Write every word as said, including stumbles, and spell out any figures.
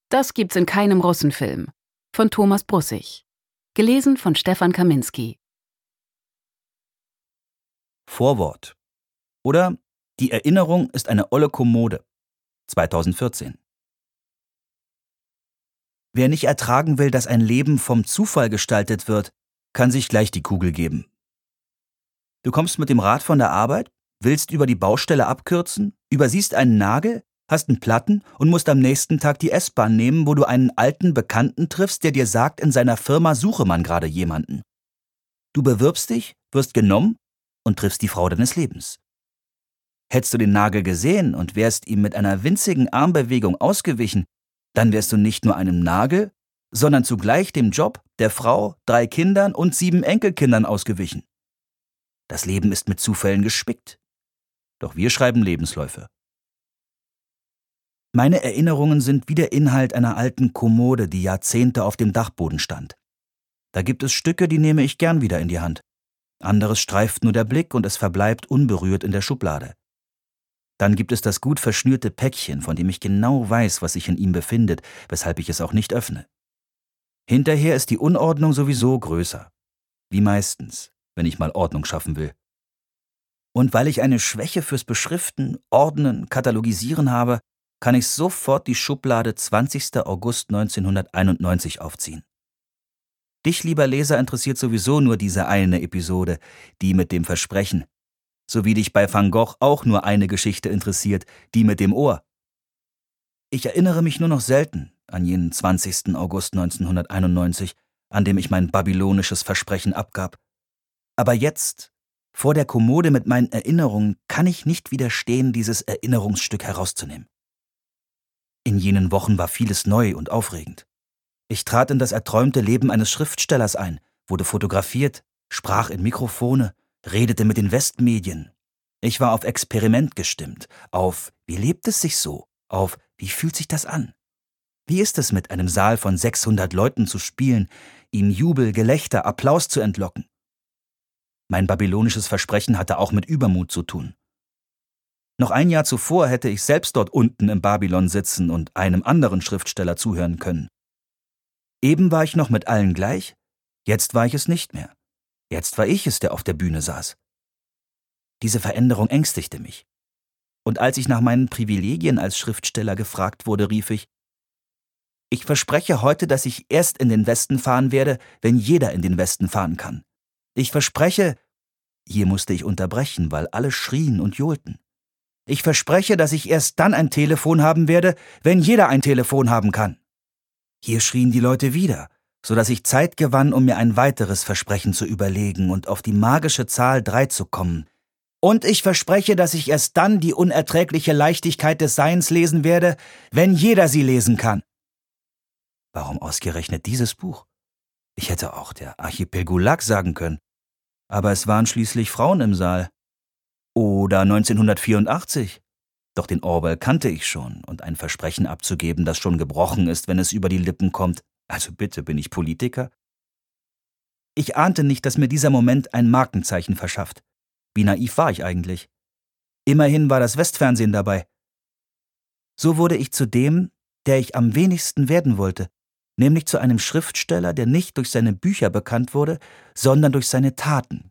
Das gibt's in keinem Russenfilm. Von Thomas Brussig. Gelesen von Stefan Kaminski. Vorwort. Oder Die Erinnerung ist eine olle Kommode. zweitausendvierzehn. Wer nicht ertragen will, dass ein Leben vom Zufall gestaltet wird, kann sich gleich die Kugel geben. Du kommst mit dem Rad von der Arbeit, willst über die Baustelle abkürzen, übersiehst einen Nagel, hast einen Platten und musst am nächsten Tag die S-Bahn nehmen, wo du einen alten Bekannten triffst, der dir sagt, in seiner Firma suche man gerade jemanden. Du bewirbst dich, wirst genommen und triffst die Frau deines Lebens. Hättest du den Nagel gesehen und wärst ihm mit einer winzigen Armbewegung ausgewichen, dann wärst du nicht nur einem Nagel, sondern zugleich dem Job, der Frau, drei Kindern und sieben Enkelkindern ausgewichen. Das Leben ist mit Zufällen gespickt. Doch wir schreiben Lebensläufe. Meine Erinnerungen sind wie der Inhalt einer alten Kommode, die Jahrzehnte auf dem Dachboden stand. Da gibt es Stücke, die nehme ich gern wieder in die Hand. Anderes streift nur der Blick und es verbleibt unberührt in der Schublade. Dann gibt es das gut verschnürte Päckchen, von dem ich genau weiß, was sich in ihm befindet, weshalb ich es auch nicht öffne. Hinterher ist die Unordnung sowieso größer. Wie meistens, wenn ich mal Ordnung schaffen will. Und weil ich eine Schwäche fürs Beschriften, Ordnen, Katalogisieren habe, kann ich sofort die Schublade zwanzigster August neunzehnhunderteinundneunzig aufziehen. Dich, lieber Leser, interessiert sowieso nur diese eine Episode, die mit dem Versprechen, so wie dich bei Van Gogh auch nur eine Geschichte interessiert, die mit dem Ohr. Ich erinnere mich nur noch selten an jenen zwanzigsten August neunzehnhunderteinundneunzig, an dem ich mein babylonisches Versprechen abgab. Aber jetzt, vor der Kommode mit meinen Erinnerungen, kann ich nicht widerstehen, dieses Erinnerungsstück herauszunehmen. In jenen Wochen war vieles neu und aufregend. Ich trat in das erträumte Leben eines Schriftstellers ein, wurde fotografiert, sprach in Mikrofone, redete mit den Westmedien. Ich war auf Experiment gestimmt, auf wie lebt es sich so, auf wie fühlt sich das an? Wie ist es, mit einem Saal von sechshundert Leuten zu spielen, ihm Jubel, Gelächter, Applaus zu entlocken? Mein babylonisches Versprechen hatte auch mit Übermut zu tun. Noch ein Jahr zuvor hätte ich selbst dort unten im Babylon sitzen und einem anderen Schriftsteller zuhören können. Eben war ich noch mit allen gleich, jetzt war ich es nicht mehr. Jetzt war ich es, der auf der Bühne saß. Diese Veränderung ängstigte mich. Und als ich nach meinen Privilegien als Schriftsteller gefragt wurde, rief ich: Ich verspreche heute, dass ich erst in den Westen fahren werde, wenn jeder in den Westen fahren kann. Ich verspreche... Hier musste ich unterbrechen, weil alle schrien und johlten. Ich verspreche, dass ich erst dann ein Telefon haben werde, wenn jeder ein Telefon haben kann. Hier schrien die Leute wieder, so dass ich Zeit gewann, um mir ein weiteres Versprechen zu überlegen und auf die magische Zahl drei zu kommen. Und ich verspreche, dass ich erst dann die unerträgliche Leichtigkeit des Seins lesen werde, wenn jeder sie lesen kann. Warum ausgerechnet dieses Buch? Ich hätte auch der Archipel Gulag sagen können. Aber es waren schließlich Frauen im Saal. Oder neunzehnhundertvierundachtzig. Doch den Orwell kannte ich schon, und ein Versprechen abzugeben, das schon gebrochen ist, wenn es über die Lippen kommt. Also bitte, bin ich Politiker? Ich ahnte nicht, dass mir dieser Moment ein Markenzeichen verschafft. Wie naiv war ich eigentlich? Immerhin war das Westfernsehen dabei. So wurde ich zu dem, der ich am wenigsten werden wollte, nämlich zu einem Schriftsteller, der nicht durch seine Bücher bekannt wurde, sondern durch seine Taten,